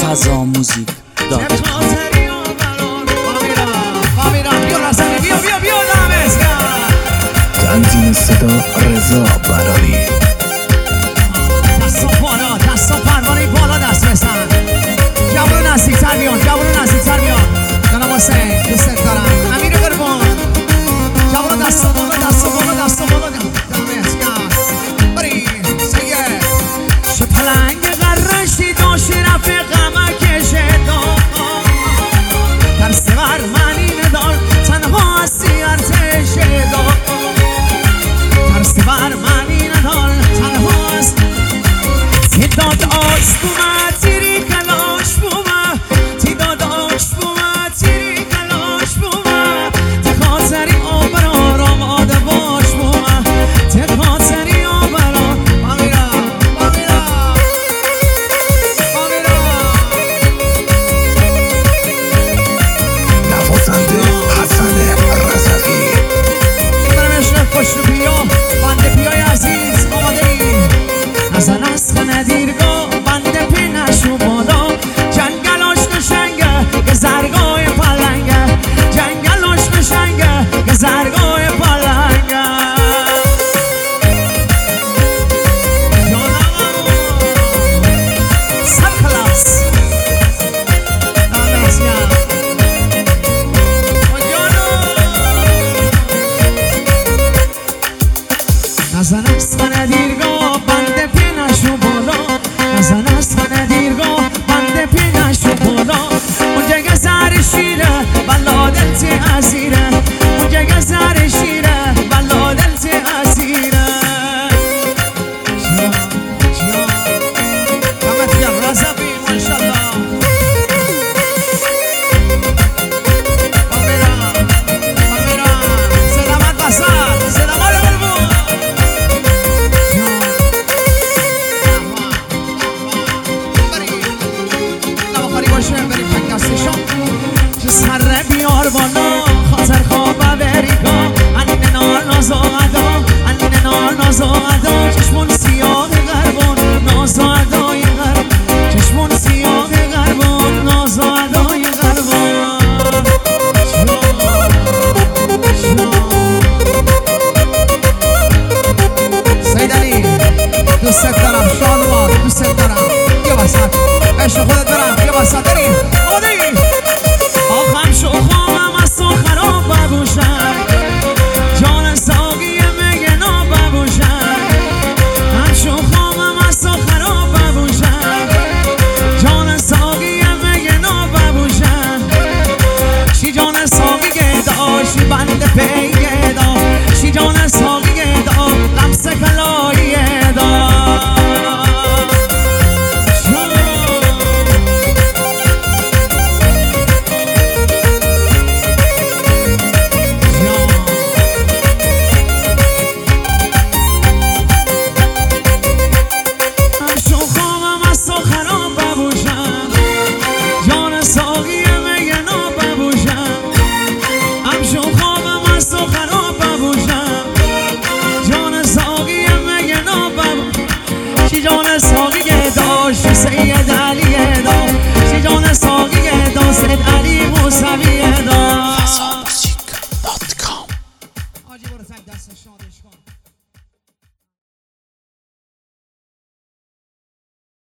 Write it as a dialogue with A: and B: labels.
A: FazaMusic.com.
B: تنظیم صدا رضا براری.
C: دست و پروانه بالا دست بزن. جوانو نزدیک‌تر بیان، جناب حسین دوست دارم. امیر قربان جوانو دست و بالا بری سیه چه پلنگ غرشتی داشت رفیقم کشه ترس بر منی ندار تنها هستی ارتش ترس بر منی ندار تنها هست تعداد آش بومه تیری کلاش بومه تعداد آش بومه تیری کلاش بومه تخاطری آبرار آماده باش بومه تخاطری آبرار بامیرا
B: نوازنده حسن رزقی.
C: برمشن خوش رو بیا بنده پیای عزیز آماده ای نزن از خندیرگاه بنده پی نشو بالا جنگلاش نشنگه که زرگای پلنگه جنگلاش نشنگه که زرگای پلنگه سر خلاص نزن از خندیرگاه بنده پی نشو بالا نزن از خندیرگاه بنده پی نشو بالا اونجا که زر شیره بلا دلت اسیره اونجا که زر شیره بلا دلت اسیره دمت گرم رزقی ماشاءالله سلامت بسر سلامت قلبون بریم پنگستشان چه سر بیار بالا خاطر خوابه بریگا انین نار ناز و عدا انین نار ناز و عدا چشمون سیاه غربون ناز و عدای غرب چشمون سیاه غربون ناز و عدای غربون سید علی دوست دارم شادوان دوست دارم یه وسط عشق خودت برم یه وسط بریم آماده ای